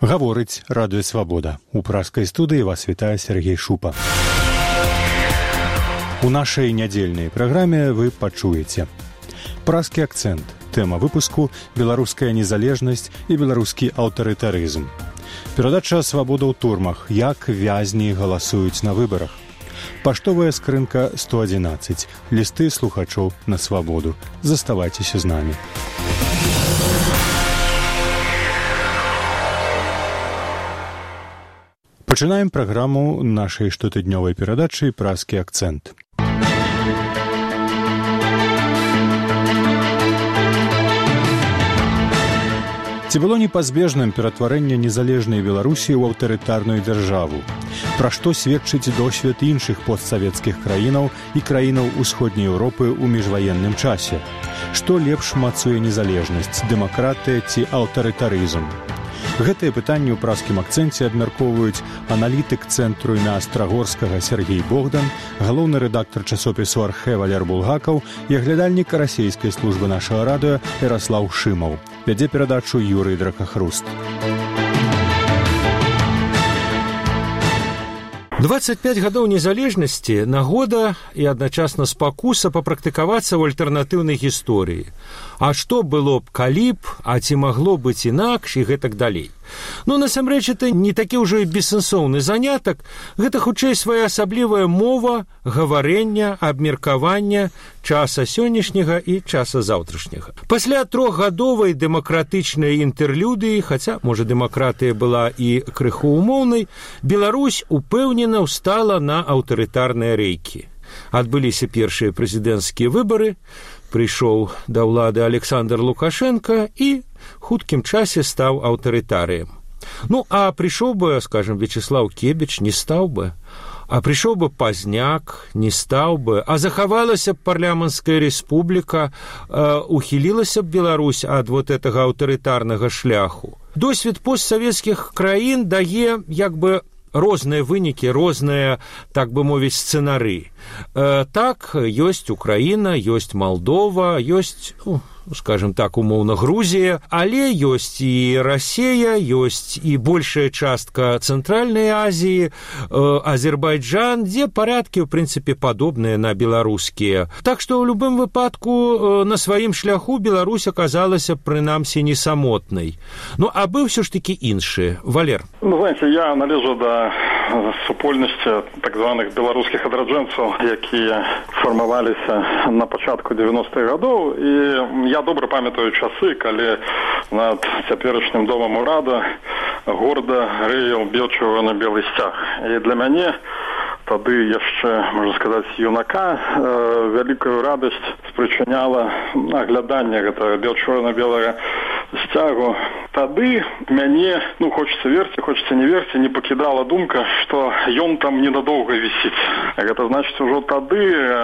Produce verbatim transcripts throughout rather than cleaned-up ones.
Гаворыць радыё «Свабода». У пражскай студыі вас вітае Сергей Шупа. У нашай нядзельнай праграме вы пачуеце пражскі акцэнт, тэма выпуску «Беларуская незалежнасць і беларускі аўтарытарызм». Перадача «Свабода ў турмах», як вязні галасуюць на выбарах. Паштовая скрынка сто адзінаццаць, лісты слухачоў на свабоду. Заставайцеся з намі. Пачынаем праграму нашай штотыднёвай перадачы «Пражскі акцэнт». Ці было непазбежным ператварэнне незалежнай Беларусі ў аўтарытарную дзяржаву? Пра што сведчыць досвед іншых постсавецкіх краінаў і краінаў Усходняй Еўропы ў міжваенным часе? Што лепш мацуе незалежнасць, дэмакратыя ці аўтарытарызм? Гэтыя пытанні ў пражскім акцэнце абмяркоўваюць аналітык цэнтру імя Астрагорскага Сергей Богдан, галоўны рэдактар часопісу «Архэ» Валер Булгакаў і аглядальнік расейскай службы нашага радыё Яраслаў Шымаў. Вядзе перадачу Юрый Дракахруст. дваццаць пяць гадоў незалежнасці, нагода і адначасна спакуса папрактыкавацца ў альтэрнатыўнай гісторыі. А што было б, калі б, а ці магло быць інакш і гэтак далей. Ну, насамрэч, это не такі ўжо і бессэнсоўны занятак, гэта хутчэй своеасаблівая мова, гаварэння, абмеркавання часа сённяшняга і часа заўтрашняга. Пасля трохгадовай дэмакратычнай інтэрлюдыі, хаця, можа, дэмакратыя была і крыху умоўнай, Беларусь упэўнена ўстала на аўтарытарныя рэйкі. Адбыліся першыя прэзідэнцкія выбары, прыйшоў да ўлады Александр Лукашенко і хуткім часе стаў аўтарытарыем. Ну, а прыйшоў бы, скажем, Вячеслав Кебіч, не стаў бы. А прыйшоў бы Пазняк, не стаў бы. А захавалася б парламенцкая рэспубліка, э, ухілілася б Беларусь ад вот гэтага аўтарытарнага шляху. Досвед постсавецкіх краін дае, як бы, розныя вынікі, розныя, так бы мовіць, сцэнары. Э, так, ёсць Украіна, ёсць Малдова, ёсць, ну, скажем так, умоўна, Грузія, але ёсць і Расія, ёсць і большая частка Цэнтральнай Азіі, э, Азербайджан, дзе парадкі, ў прынцыпе, падобныя на беларускія. Так што ў любым выпадку э, на сваім шляху Беларусь аказалася, прынамсі, не самотнай. Ну, а быў ўсё ж такі іншы. Валер. Ну, знаете, я належу да супольнасці так званых беларускіх адраджэнцаў, якія фармаваліся на пачатку дзевяностых гадоў, і я добра памятаю часы, калі над цяперашнім домам урада горда рэяў бел-чырвона-белы сцяг. І для мяне тады яшчэ, можна сказаць, юнака, э, вялікую радасць спрычыняла агляданне гэтага бел-чырвона-белага сцягу. Тады мяне, ну, хочется верьте, хочется не верьте, не пакідала думка, што ён там ненадоўга вісіць. Гэта значыць, ужо тады,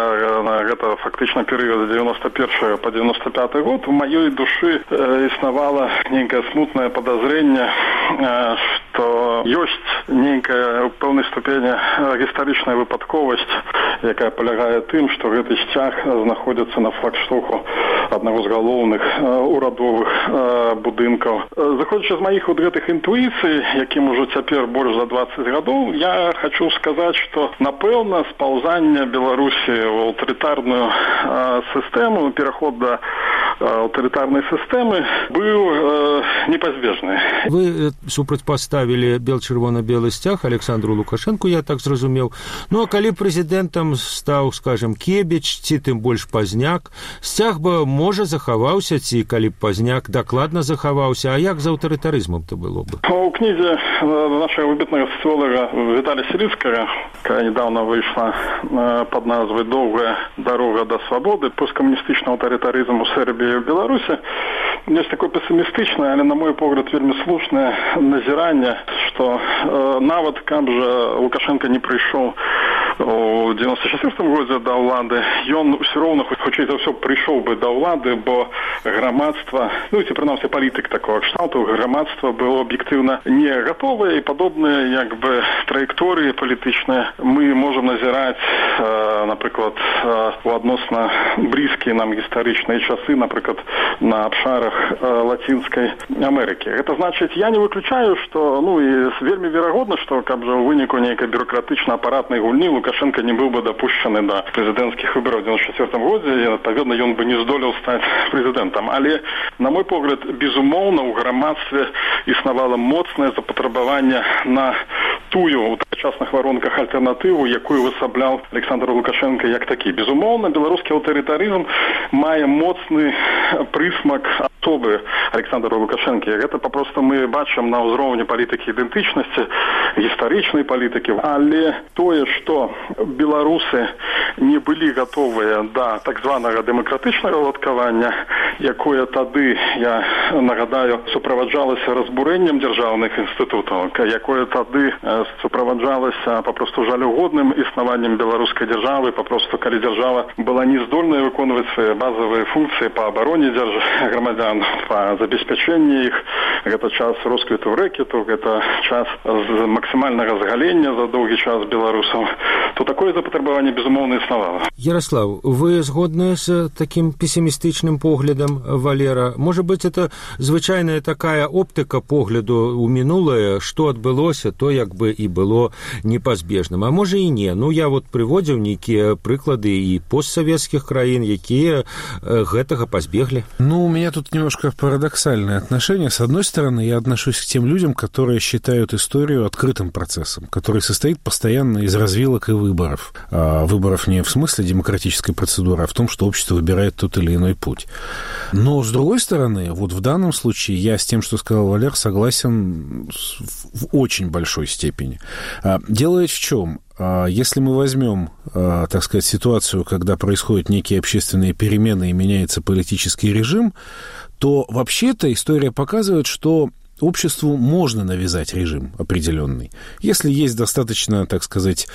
гэта фактычна перыяд дзевяносто першы па дзевяносто пяты год, у маёй душы э, існавала нейкае смутнае падазрэнне, э, што ёсць нейкая ў пэўнай ступені гістарычная выпадковасць, якая палягае тым, што гэты сцяг знаходзіцца на флагштоку аднаго з галоўных э, урадовых э, будынкаў. Заходзячы з маіх вот гэтых інтуіцый, якім ужо цяпер больш за дваццаць гадоў, я хочу сказаць, што, напэўна, спаўзанне Беларусі ў аўтарытарную э, сістэму, пераход да аўтарытарнай сістэмы быў э, непазбежны. Вы супрацьпаставілі бел-чырвона-белы сцяг Александру Лукашенку, я так зразумеў. Ну, а калі прэзідэнтам стаў, скажем, Кебіч, ці тым больш Пазняк, сцяг бы, можа, захаваўся, ці калі б Пазняк дакладна захаваўся, а як з аўтарытарызмам-то было бы? У кнізе нашага выбітнага сацыолага Віталія Сіліцкага, якая недавно выйшла пад назвай «Доўгая дарога да свабоды. Посткамуністычны аўтарытарызм у Сербіі і ў Беларусі», ёсць такое пессімістычнае, але, на мой погляд, вельмі слушнае назіранне, што э, нават каб жа Лукашенко не прыйшоў у девяносто четвёртым годзе да ўлады, ён все роўна хутчэй за ўсё прыйшоў бы да ўлады, бо грамадства, ну ці прынамсі палітык такого кшталту, грамадства было аб'ектыўна не гатовае, і падобныя як бы траекторыі палітычныя мы можам назіраць, э, напрыклад, э, у адносна блізкія нам гістарычныя часы, напрыклад, на абшарах э, Лацінскай Амерыкі. Гэта значыць, я не выключаю, што, ну і вельмі верагодна, што каб жа ў выніку нейкай бюрократычна-апаратнай гульні Лукашенко не быў бы дапушчаны да прэзідэнцкіх выбараў у девяносто четвёртым годзе, і адпаведна ён бы не здолеў стаць прэзідэнтам. Але, на мой погляд, безумоўна, у грамадстве існавала моцнае запатрабаванне на тую у тагачасных варунках альтэрнатыву, якую высабляў Александр Лукашенко як такі. Безумоўна, беларускі аўтарытарызм мае моцны прысмак асобы Александра Лукашенко. Гэта папросту мы бачым на ўзроўні палітыкі ідэнтычнасці, гістарычнай палітыкі. Але тое, што беларусы не былі гатовыя да так званага дэмакратычнага ўладкавання, якое тады, я нагадаю, суправаджалася разбурэннем дзяржаўных інстытутаў, якое тады суправаджалася папросту жалюгодным існаваннем беларускай дзяржавы, папросту калі дзяржава была не здольная выконваць свае базавыя функцыі па абароне грамадзян, па забеспячэнні іх. Гэта час росквіту рэкету, гэта час максімальнага згалення за доўгі час беларусаў, то такое запатрабаванне безумоўна існавала. Ярослав, вы згодны з таким пессимистичным поглядом Валера? Может быть, это звычайная такая оптика погляду у минулое, что адбылося, то як бы и было непазбежным. А может и не. Ну, я вот приводзіў нейкія прыклады и постсоветских краін, якія гэтага пазбеглі. Ну, у меня тут немножко парадоксальное отношение. С одной стороны, я отношусь к тем людям, которые считают историю открытым процессом, который состоит постоянно из развилок и выборов. А выборов не в смысле демократической процедуры, а в том, что общество выбирает тот или иной путь. Но, с другой стороны, вот в данном случае я с тем, что сказал Валер, согласен в очень большой степени. Дело ведь в чем? Если мы возьмем, так сказать, ситуацию, когда происходят некие общественные перемены и меняется политический режим, то вообще-то история показывает, что обществу можно навязать режим определенный. Если есть достаточно, так сказать,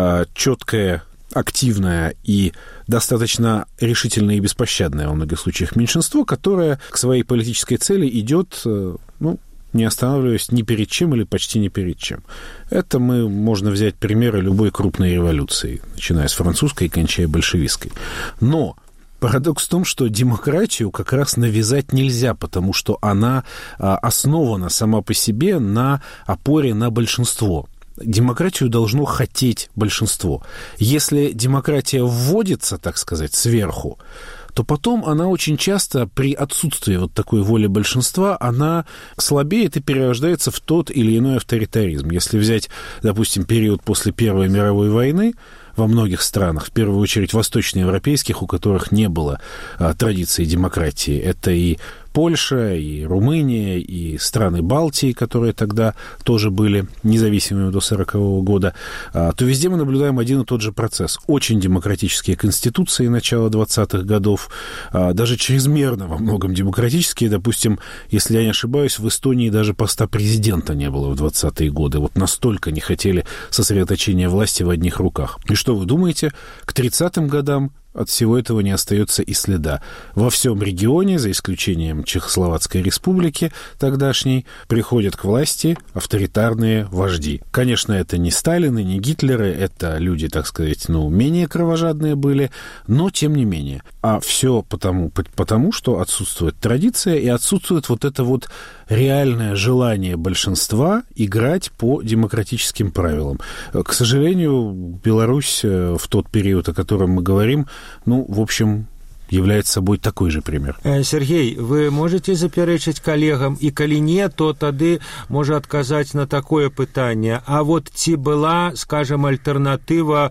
четкое, активное и достаточно решительное и беспощадное во многих случаях меньшинство, которое к своей политической цели идет, ну, не останавливаясь ни перед чем или почти ни перед чем. Это мы можно взять примеры любой крупной революции, начиная с французской и кончая большевистской. Но парадокс в том, что демократию как раз навязать нельзя, потому что она основана сама по себе на опоре на большинство. Демократию должно хотеть большинство. Если демократия вводится, так сказать, сверху, то потом она очень часто при отсутствии вот такой воли большинства, она слабеет и перерождается в тот или иной авторитаризм. Если взять, допустим, период после Первой мировой войны, во многих странах, в первую очередь восточноевропейских, у которых не было а, традиции демократии, это и Польша, и Румыния, и страны Балтии, которые тогда тоже были независимыми до сорокового года, то везде мы наблюдаем один и тот же процесс. Очень демократические конституции начала двадцатых годов, даже чрезмерно во многом демократические. Допустим, если я не ошибаюсь, в Эстонии даже поста президента не было в двадцатые годы. Вот настолько не хотели сосредоточения власти в одних руках. И что вы думаете? К тридцатым годам от всего этого не остается и следа. Во всем регионе, за исключением Чехословацкой республики тогдашней, приходят к власти авторитарные вожди. Конечно, это не Сталины, не Гитлеры, это люди, так сказать, ну, менее кровожадные были, но тем не менее. А все потому, потому, что отсутствует традиция и отсутствует вот это вот реальное желание большинства играть по демократическим правилам. К сожалению, Беларусь в тот период, о котором мы говорим, ну, в общем, является собой такой же пример. Сергей, вы можете запярэчыць коллегам, и коли не, то тады можа адказаць на такое пытанне. А вот ці была, скажем, альтернатыва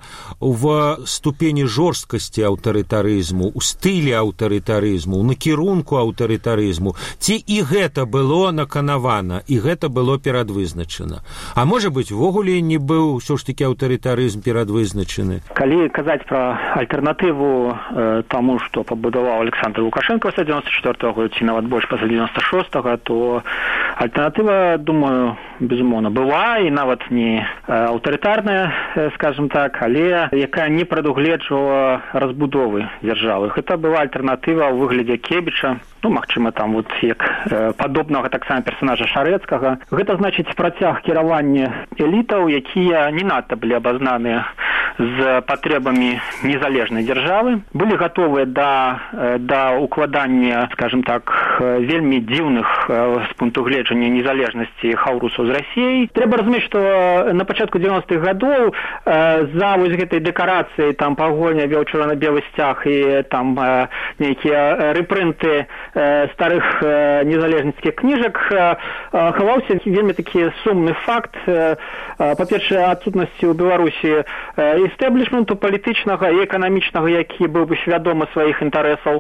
в ступені жорсткасці аўтарытарызму, у стылі аўтарытарызму, у накірунку аўтарытарызму, ці і гэта было наканавана, і гэта было перадвызначана? А можа быць, ввогуле не быў ўсё ж такі аўтарытарызм перадвызначаны? Калі казаць пра альтэрнатыву э, таму, што пабудаваў Александр Лукашенко пасля девяносто четвёртого года, ці нават больш пасля девяносто шостого, то альтэрнатыва, думаю, безумоўна, была і нават не аўтарытарная, скажем так, але якая не прадугледжвала разбудовы дзяржавы. Гэта была альтэрнатыва ў выглядзе Кебіча, ну, магчыма, там вот як э, падобнага таксама персонажа Шарэцкага. Гэта значыць працяг кіравання элітаў, якія не надта былі абазнаныя з патрэбамі незалежнай дзяржавы, былі гатовыя да, да укладання, скажем так, вельмі дзіўных з пункту гледжання незалежнасці хаўрусаў з Расіяй. Трэба разумець, што на пачатку дзевяностых гадоў за вось гэтай дэкарацыяй, там пагоня вёў чырвона-белы сцяг і там нейкія рэпрынты старых незалежніцкіх кніжак хаваўся вельмі такі сумны факт. Па-першае, адсутнасці ў Беларусі істэблішменту палітычнага і эканамічнага, які быў бы свядомы сваіх інтарэсаў,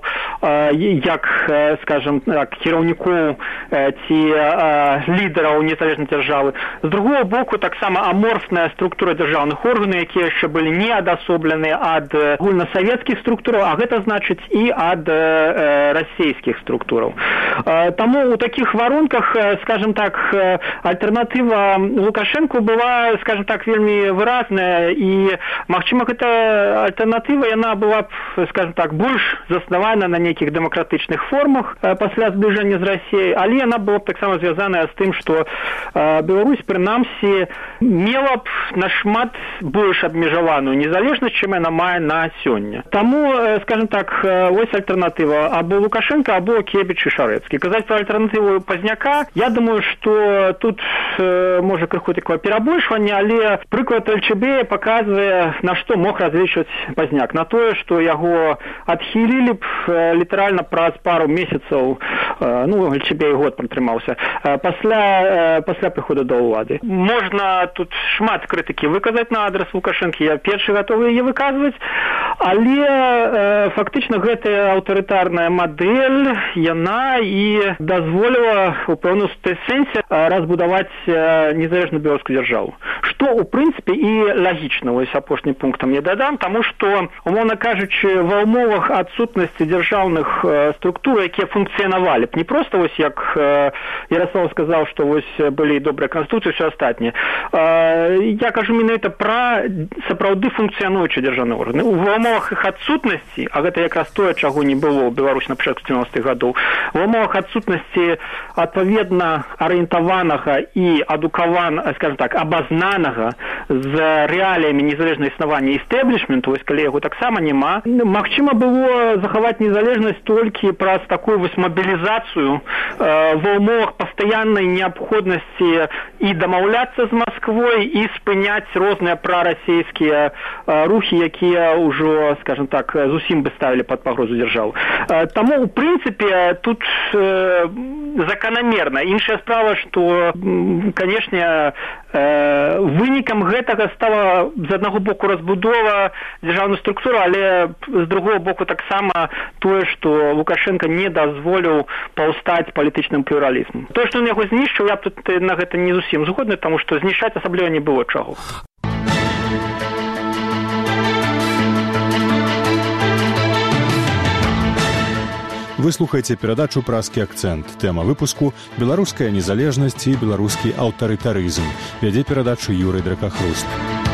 як, скажем так, кіраўнікоў ці лідараў незалежнай дзяржавы. З другого боку, таксама аморфная структура дзяржаўных органаў, якія яшчэ былі не адасоблены ад агульнасавецкіх структураў, а гэта значыць і ад расійскіх структураў. Таму у такіх варунках, скажем так, альтэрнатыва Лукашэнку была, скажем так, вельмі выразная, і, магчыма, гэта альтэрнатыва, яна была б, скажем так, больш заснавана на нейкіх дэмакратычных формах пасля збліжэння з Расіяй, але яна была б таксама звязаная з тым, што Беларусь, прынамсі, мела б нашмат больш абмежаваную незалежнасць, чым яна мае на сёння. Таму, скажем так, вось альтэрнатыва або Лукашенко, або Кебіч і Шарэцкі. Казаць пра альтэрнатыву Пазняка, я думаю, што тут можа крыху такое перабольшванне, але прыклад Эльчебея паказвае, на што мог разлічваць Пазняк. На тое, што яго адхілілі б літаральна праз пару месяцаў, ну, Эльчебей год пратрымаўся, пасля, пасля прыходу да ўлады. Можна тут шмат крытыкі выказаць на адрас Лукашэнкі, я першы гатовы яе выказваць, але фактычна гэтая аўтарытарная мадэль, яна і дазволіла у пэўным сэнсе разбудаваць незалежную беларускую дзяржаву. Што, у прынцыпе, і лагічна, вось апошнім пунктам я дадам, таму што, умоўна кажучы, ва ўмовах адсутнасці дзяржаўных структур, якія функцыянавалі б, не проста вось як Ярослав сказаў, што вось былі добрыя канстытуцыі, ўсё астатняе. Я кажу менавіта пра сапраўды функцыянуючыя дзяржаўныя органы. Ва ўмовах іх адсутнасці, а гэта якраз тое, чаго не было ў Беларусі на пачатку дзевяностых гадоў, ва ўмовах адсутнасці адпаведна арыентаванага і адукаванага, скажем так, абазнанага з рэаліямі незалежнага існавання істэблішменту, вось калі яго таксама няма, магчыма было захаваць незалежнасць толькі праз такую вось мабілізацыю ва ўмовах пастаяннай неабходнасці і дамаўляцца з Масквой, і спыняць розныя прарасійскія рухі, якія ўжо, скажем так, зусім бы ставілі пад пагрозу дзяржаву. Таму, у прынцыпе, тут заканамерна. Іншая справа, што, канешне, вынікам гэтага стала з аднаго боку разбудова дзяржаўнай структуры, але з другого боку таксама тое, што Лукашенко не дазволіў паўстаць палітычным плюралізмам. Тое, што ён яго знішчыў, я б тут на гэта не зусім згодны, таму што знішчаць асабліва не было чаго. Вы слухаеце перадачу «Празкі акцэнт». Тэма выпуску – беларуская незалежнасць і беларускі аўтарытарызм. Вядзе перадачу Юрый Дракахруст.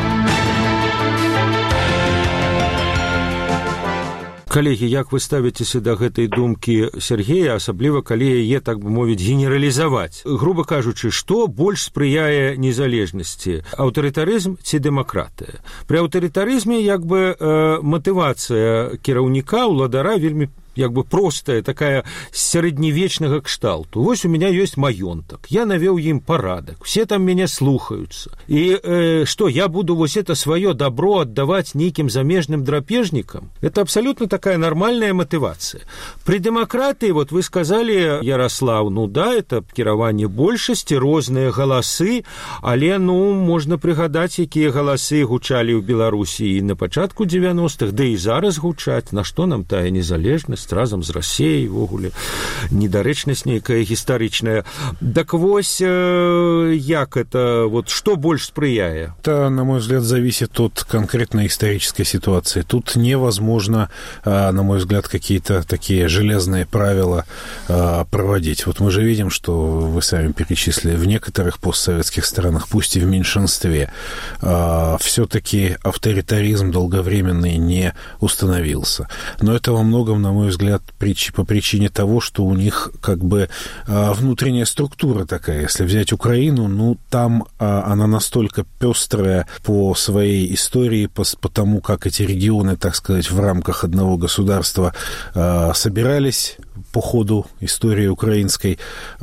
Калегі, як вы ставіцеся да гэтай думкі Сергея, асабліва калі яе, так бы мовіць, генералізаваць? Груба кажучы, што больш спрыяе незалежнасці? Аўтарытарызм ці дэмакратыя? Пры аўтарытарызме як бы э, матывацыя кіраўніка, уладара вельмі як бы простая, такая сярэднявечнага кшталту. Вось у меня ёсць маёнтак, я навёў ім парадак, все там мяне слухаюцца. І э, што, я буду вось это сваё добро аддаваць нейкім замежным драпежнікам? Это абсолютно такая нормальная матывацыя. При дэмакратыі, вот вы сказали, Ярослав, ну да, это кіраванне большасці, розныя галасы, але, ну, можна прыгадаць, якія галасы гучалі ў Беларусі і на пачатку дзевяностых, да і зараз гучаць. На што нам тая незалежнасць? ёсць разам з Расіяй, увогуле недарэчнасць нейкая гістарычная. Так вось, як это, вот, что больше сприяет? Это, на мой взгляд, зависит от конкретной исторической ситуации. Тут невозможно, на мой взгляд, какие-то такие железные правила проводить. Вот мы же видим, что вы сами перечислили, в некоторых постсоветских странах, пусть и в меньшинстве, все-таки авторитаризм долговременный не установился. Но это во многом, на мой взгляд, по причине того, что у них как бы внутренняя структура такая. Если взять Украину, ну, там она настолько пестрая по своей истории, по, по тому, как эти регионы, так сказать, в рамках одного государства собирались по ходу истории украинской,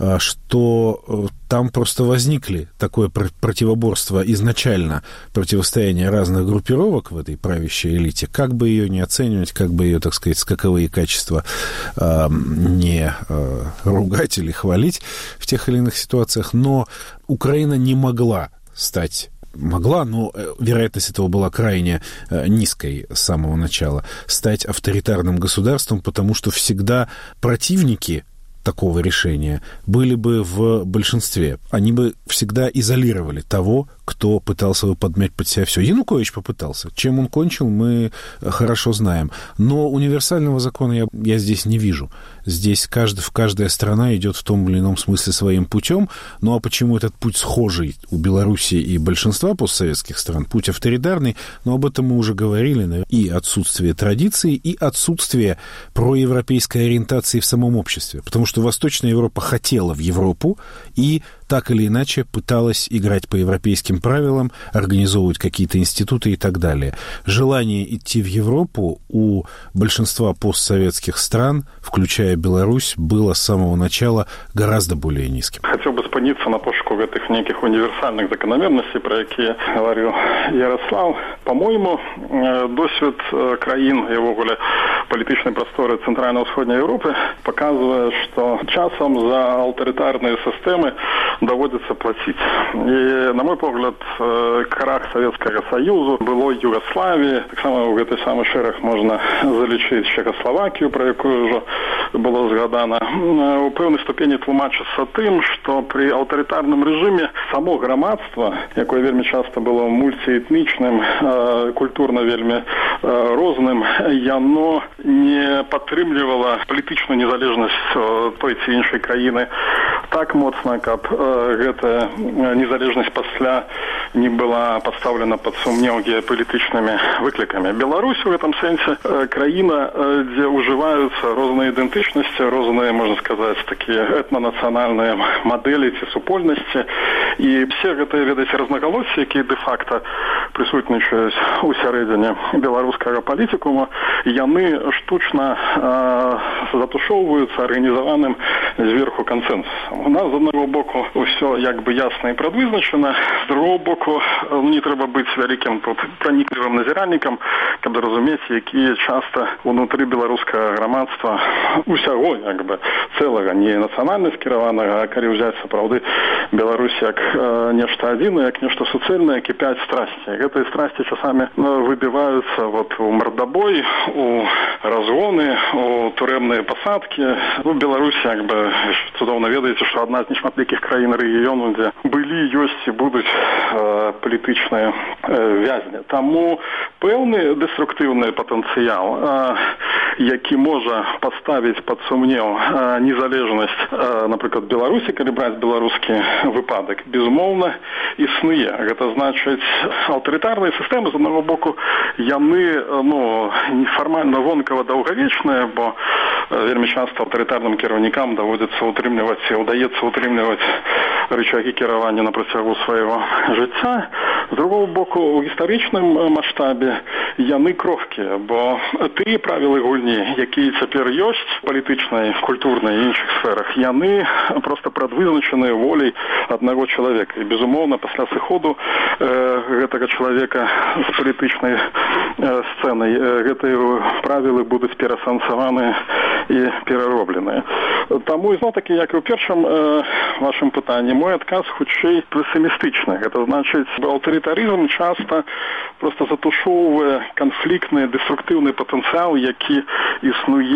что там просто возникли такое противоборство изначально, противостояние разных группировок в этой правящей элите. Как бы ее не оценивать, как бы ее, так сказать, скаковые качества э, не э, ругать или хвалить в тех или иных ситуациях, но Украина не могла стать могла, но вероятность этого была крайне низкой с самого начала, стать авторитарным государством, потому что всегда противники такого решения были бы в большинстве. Они бы всегда изолировали того, кто пытался бы подмять под себя все. Янукович попытался. Чем он кончил, мы хорошо знаем. Но универсального закона я, я здесь не вижу. Здесь каждый, каждая страна идет в том или ином смысле своим путем. Ну а почему этот путь схожий у Беларуси и большинства постсоветских стран? Путь авторитарный, но об этом мы уже говорили. И отсутствие традиций, и отсутствие проевропейской ориентации в самом обществе. Потому что Восточная Европа хотела в Европу и так или иначе пыталась играть по европейским правилам, организовывать какие-то институты и так далее. Желание идти в Европу у большинства постсоветских стран, включая Беларусь, было с самого начала гораздо более низким. Хотел бы спыниться на пошуку этих неких универсальных закономерностей, про которые говорил Ярослав. По-моему, досвід країн і вогуле політичної простори Центрально-Сходньої Європи показує, що часом за авторитарні системи доводится платить. И, на мой погляд, крах Советского Союзу, было Югославии, так само в этой самой шерах можно залечить Чехословакию, про якую уже было згадано. У певной ступени тлумачится тем, что при авторитарном режиме само громадство, якое вельми часто было мультиэтничным, культурно вельми розним, яно не підтримувало політичну незалежність той чи іншої країни так моцно, як эта незалежность пасля не была поставлена под сумнев геополитичными выкликами. Беларусь в этом сенсе краина, где уживаются разные идентичности, разные, можно сказать, такие этнонациональные модели, ці супольности. И все гэтыя, ведаеце, разноголосия, які де-факто присутнічаюць у сярэдзіне беларускага палітыкума, яны штучна э, затушоўваюцца арганізаваным зверху кансенсусам. У нас, з одного боку, все як бы ясно і прадвызначана, з другого боку, не трэба быць вялікім тут праніклівым назіральнікам, каб разумець, якія часто унутры беларускага грамадства усяго, як бы, цэлага, не нацыянальна скіраванага, а калі ўзяць сапраўды Беларусь як э, нешта адзінае, як нешта суцэльнае, кіпяць страсці. Гэтыя страсці часамі ну, выбіваюцца вот, у мордобой, у разгоны, у турэмныя пасадкі. Ну, Беларусь, як бы, цудоўна ведаеце, што адна з нешматлікіх краін рэгіёну, дзе былі, ёсць і будуць э, палітычныя э, вязні. Таму пэўны дэструктыўны патэнцыял, э, які можа паставіць пад сумнеў э, незалежнасць, э, напрыклад, Беларусі, калі браць беларускі выпадак, безумоўна, існуе. Гэта значыць, аўтарытарныя сістэмы, з аднаго боку, яны ну, нефармальна вонкава даўгавечныя, бо э, вельмі часта аўтарытарным кіраўнікам даводзіцца утрымліваць і ўдаецца утрымліваць рычагі кіравання на працягу свайго жыцця. З другого боку, у гістарычным маштабе яны крохкія, бо тыя правілы гульні, якія цяпер ёсць палітычнай, культурнай і іншых сферах, яны проста прадвызначаныя воляй аднаго чалавека. І, безумоўна, пасля сыходу э, гэтага чалавека з палітычнай э, сцэнай э, гэтыя правілы будуць перасэнсаваныя і пераробленыя. Таму, ізноў-такі, як і ў першым э, вашым пытанні, мой адказ хутчэй песімістычны. Гэта значыць, аўтарытарызм часта проста затушоўвае канфліктны, дэструктыўны патэнцыял, які існуе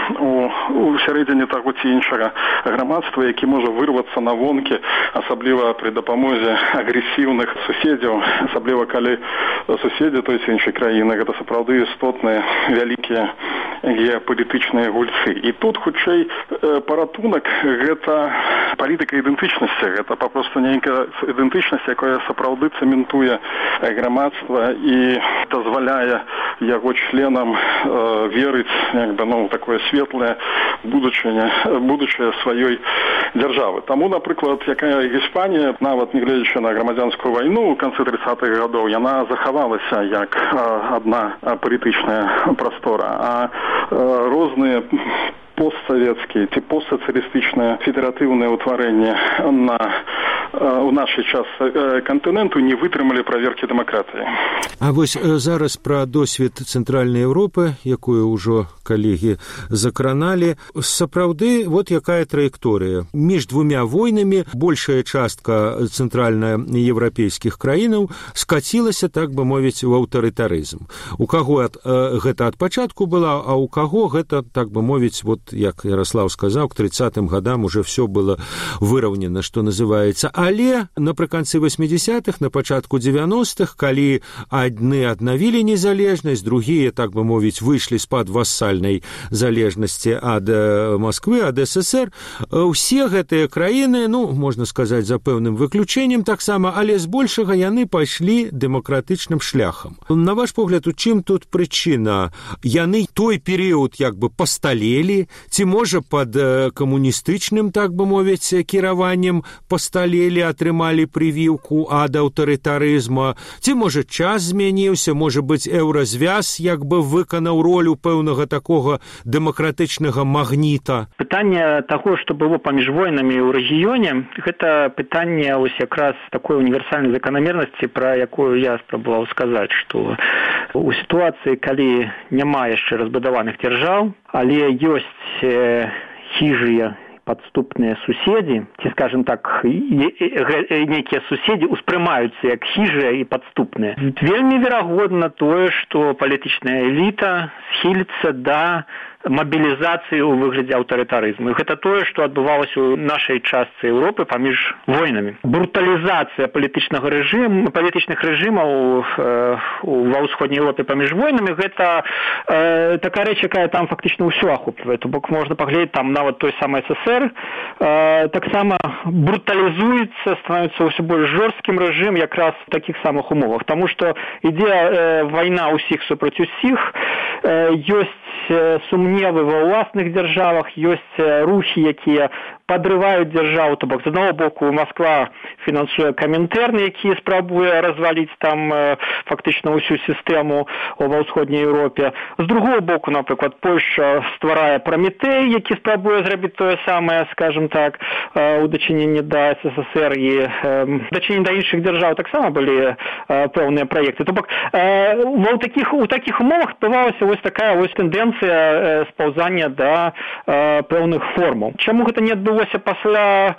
у, у сярэдзіне таго ці іншага грамадства, які можа вырвацца на вонкі, асабліва пры дапамозе агрэсіўных суседзяў, асабліва калі суседзі той ці іншай краіны, гэта сапраўды істотныя вялікія геапалітычныя гульцы. І тут хутчэй паратунак гэта палітыка ідэнтычнасці, гэта папросту нейкая ідэнтычнасць, якая сапраўды цэментуе грамадства і дазваляе яго членам э, верыць як бы, ну, такое светлае будучае, будучае сваёй дзяржавы. Таму, напрыклад, якая Іспанія, нават не гледзячы на грамадзянскую вайну ў канцы трыццатых гадоў, яна захавалася як э, адна палітычная прастора, а э, розныя постсавецкія ці постсацыялістычныя федэратыўныя ўтварэнні на у нашы час кантыненту не вытрымалі праверкі дэмакратыі. А вось зараз пра досвед Цэнтральнай Еўропы, якую ўжо калегі закраналі, сапраўды вот якая траекторыя. Між двумя войнамі большая частка цэнтральнаеўрапейскіх краінаў скацілася, так бы мовіць, у аўтарытарызм. У каго ад, гэта ад пачатку была, а у каго гэта, так бы мовіць, вот як Ярослав сказаў, к тридцатым годам уже все было выраўнена, што называецца. Але напрыканцы восьмидесятых, на пачатку девяностых, калі адны аднавілі незалежнасць, другія, так бы мовіць, выйшлі з-пад вассальнай залежнасці ад Москвы, ад СССР, усе гэтыя краіны, ну, можна сказаць, за пэўным выключэннем таксама, але збольшага яны пайшлі дэмакратычным шляхам. На ваш погляд, у чым тут прычына? Яны той перыяд як бы пасталелі, ці можа пад камуністычным, так бы мовіць, кіраваннем пасталелі, атрымалі прывіўку ад аўтарытарызма, ці можа час змяніўся, можа быць, еўразвяз як бы выканаў ролю пэўнага такога дэмакратычнага магніта. Пытанне таго, што было паміж войнамі ў рэгіёне, гэта пытанне ось якраз такой універсальнай заканамернасці, пра якую я спрабаваў сказаць, што у сітуацыі, калі няма яшчэ разбудаваных дзяржаў, але ёсць хіжыя падступныя суседзі, ці, скажем так, нейкія суседзі ўспрымаюцца як хіжыя і падступныя. Вельмі верагодна тое, што палітычная эліта схіліцца да мабілізацыі ў выглядзе аўтарытарызму. І гэта тое, што адбывалася ў нашай частцы Еўропы паміж войнамі. Бруталізацыя палітычнага рэжыму, палітычных рэжымаў ва ўсходняй Еўропе паміж войнамі, гэта э, такая рэч, якая там фактычна ўсё ахоплівае. То бок можна паглядзець там нават той самы СССР, э, таксама бруталізуецца, становіцца ўсё больш жорсткім рэжым якраз в такіх самых умовах. Таму што ідзе э, вайна ўсіх супраць усіх, э, ёсць сумневы ва ўласных дзяржавах, ёсць рухі, якія падрываюць дзяржаву. То бок, з аднаго боку, Москва фінансуе Камінтэрн, які спрабуе разваліць там э, фактычна ўсю сістэму ва ўсходняй Еўропе. З другого боку, напрыклад, Польшча стварае Прамітэй, які спрабуе зрабіць тое самае, скажем так, э, у дачыненні да СССР і э, дачыненні да іншых дзяржаў таксама былі э, пэўныя праекты. То бок, э, у такіх у такіх умовах адбывалася вось такая вось тэндэнцыя э, спаўзання да э, пэўных формаў. Чаму гэта не адбылося пасля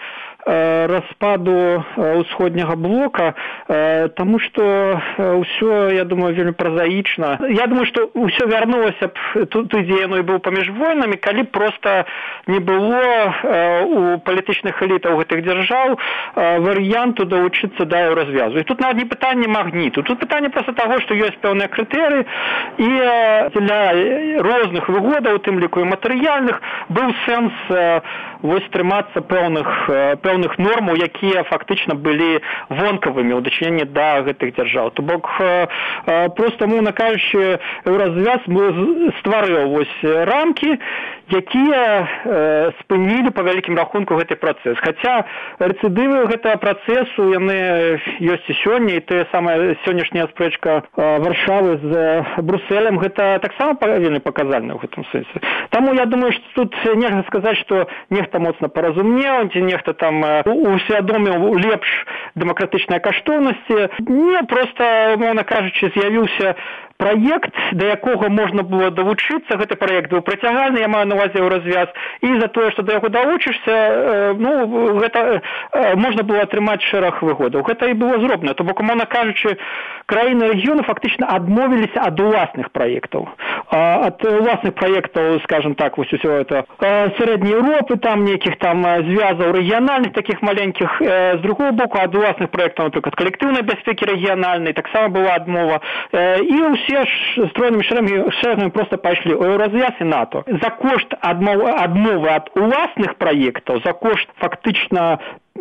распаду ўсходняга блока, таму што ўсё, я думаю, вельмі празаічна. Я думаю, што ўсё вярнулася б тут, дзе яно і быў паміж войнамі, калі проста не было у палітычных элітаў гэтых дзяржаў варыянту далучыцца да еўразвязу. І тут нават не пытанне магніту, тут пытанне проста таго, што ёсць пэўныя крытэрыі, і для розных выгодаў, у тым ліку і матэрыяльных, быў сэнс вось трымацца пэўных пэўных нормаў, якія фактычна былі вонкавымі ў дачыненні да гэтых дзяржаў. То бок, проста, мовна кажучы, еўразвяз стварыў вось рамкі, якія спынілі па вялікім рахунку гэты працэс. Хаця рэцыдывы гэтага працэсу, яны ёсць і сёння, і тая самая сённяшняя спрэчка Варшавы з Брусэлем, гэта таксама вельмі паказальна ў гэтым сэнсе. Таму я думаю, што тут нельга сказаць, што нехта моцна паразумеў, ці нехта там усвядоміў лепш дэмакратычныя каштоўнасці. Не, проста, мовна кажучы, з'явіўся праект, да якога можна было давучыцца. Гэты праект быў працягальны, я маю на на увазе еўразвяз, і за тое, што да яго далучышся, ну, гэта можна было атрымаць шэраг выгодаў. Гэта і было зроблена. То бок, умоўна кажучы, краіны рэгіёну фактычна адмовіліся ад уласных праектаў. Ад уласных праектаў, скажем так, вось усё это сярэдняй Еўропы, там нейкіх там звязаў рэгіянальных, такіх маленькіх, з другого боку, ад уласных праектаў, напрыклад, калектыўнай бяспекі рэгіянальнай, таксама была адмова. І ўсе ж стройнымі шэрагамі проста пайшлі ў еўразвяз і НАТО. За кошт адмовы ад уласных праектаў, за кошт фактычна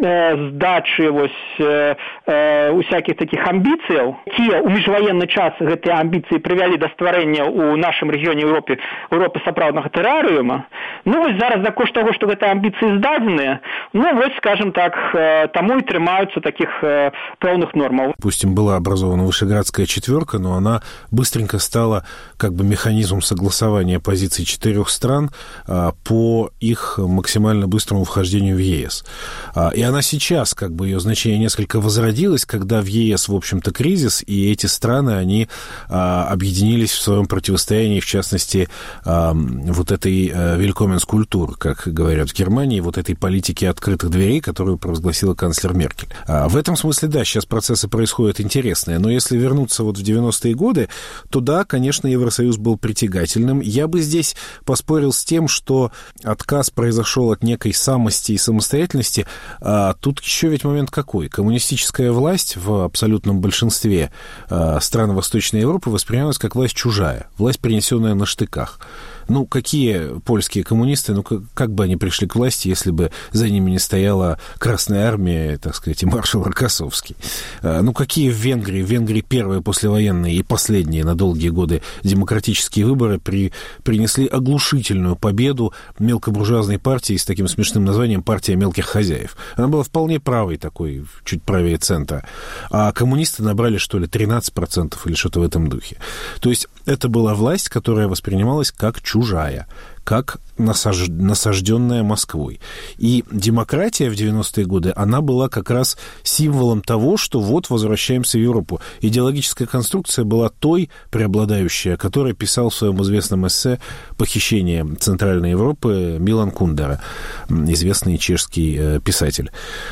здачы вось э, э, усякіх такіх амбіцыяў, якія ў міжваенны час гэтыя амбіцыі прывялі да стварэння ў нашым рэгіёне Еўропы Еўропы сапраўднага тэрарыума. Ну вось зараз за кошт таго, што гэтыя амбіцыі здадзеныя, ну вось, скажем так, э, таму і трымаюцца такіх э, пэўных нормаў. Допустим, была образована Вышеградская четверка, но она быстренько стала как бы механизмом согласования позиций четырех стран а, по их максимально быстрому вхождению в ЕС. А, и она сейчас, как бы, ее значение несколько возродилось, когда в ЕС, в общем-то, кризис, и эти страны, они а, объединились в своем противостоянии, в частности, а, вот этой а, «Willkommenskultur», как говорят в Германии, вот этой политики открытых дверей, которую провозгласила канцлер Меркель. А, в этом смысле, да, сейчас процессы происходят интересные, но если вернуться вот в девяностые годы, то да, конечно, Евросоюз был притягательным. Я бы здесь поспорил с тем, что отказ произошел от некой самости и самостоятельности. А тут еще ведь момент какой? Коммунистическая власть в абсолютном большинстве а, стран Восточной Европы воспринималась как власть чужая, власть, принесенная на штыках. Ну, какие польские коммунисты, ну, как, как бы они пришли к власти, если бы за ними не стояла Красная Армия, так сказать, и маршал Рокоссовский? Ну, какие в Венгрии? В Венгрии первые послевоенные и последние на долгие годы демократические выборы при, принесли оглушительную победу мелкобуржуазной партии с таким смешным названием «Партия мелких хозяев». Она была вполне правой такой, чуть правее центра. А коммунисты набрали, что ли, тринадцать процентов или что-то в этом духе. То есть это была власть, которая воспринималась как чужая, как насаж... насажденная Москвой. И демократия в девяностые годы, она была как раз символом того, что вот возвращаемся в Европу. Идеологическая конструкция была той преобладающей, о которой писал в своем известном эссе «Похищение Центральной Европы» Милан Кундера, известный чешский писатель,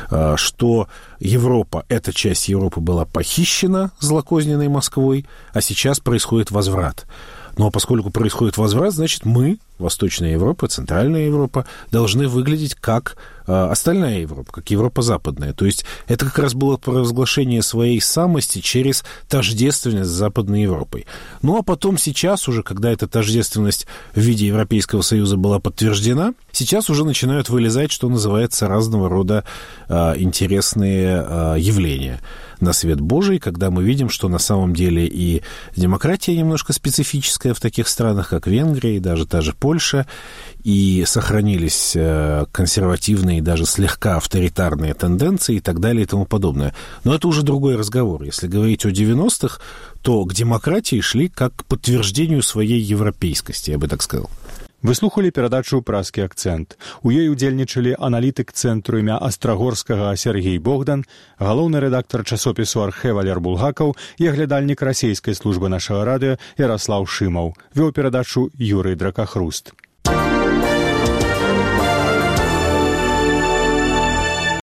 что Европа, эта часть Европы была похищена злокозненной Москвой, а сейчас происходит возврат. Ну, а поскольку происходит возврат, значит, мы, Восточная Европа, Центральная Европа, должны выглядеть как э, остальная Европа, как Европа западная. То есть это как раз было провозглашение своей самости через тождественность с Западной Европой. Ну, а потом сейчас уже, когда эта тождественность в виде Европейского Союза была подтверждена, сейчас уже начинают вылезать, что называется, разного рода э, интересные э, явления на свет Божий, когда мы видим, что на самом деле и демократия немножко специфическая в таких странах, как Венгрия, и даже та же Польша, и сохранились консервативные, даже слегка авторитарные тенденции и так далее и тому подобное. Но это уже другой разговор. Если говорить о девяностых, то к демократии шли как к подтверждению своей европейскости, я бы так сказал. Вы слухали перадачу «Празкі акцэнт». У ёй удзельнічалі аналітык цэнтру імя Астрагорскага Сергей Богдан, галоўны рэдактар часопісу «Архэ» Валер Булгакаў і аглядальнік расейскай службы нашага радыё Яраслаў Шымаў. Вёў перадачу Юрый Дракахруст.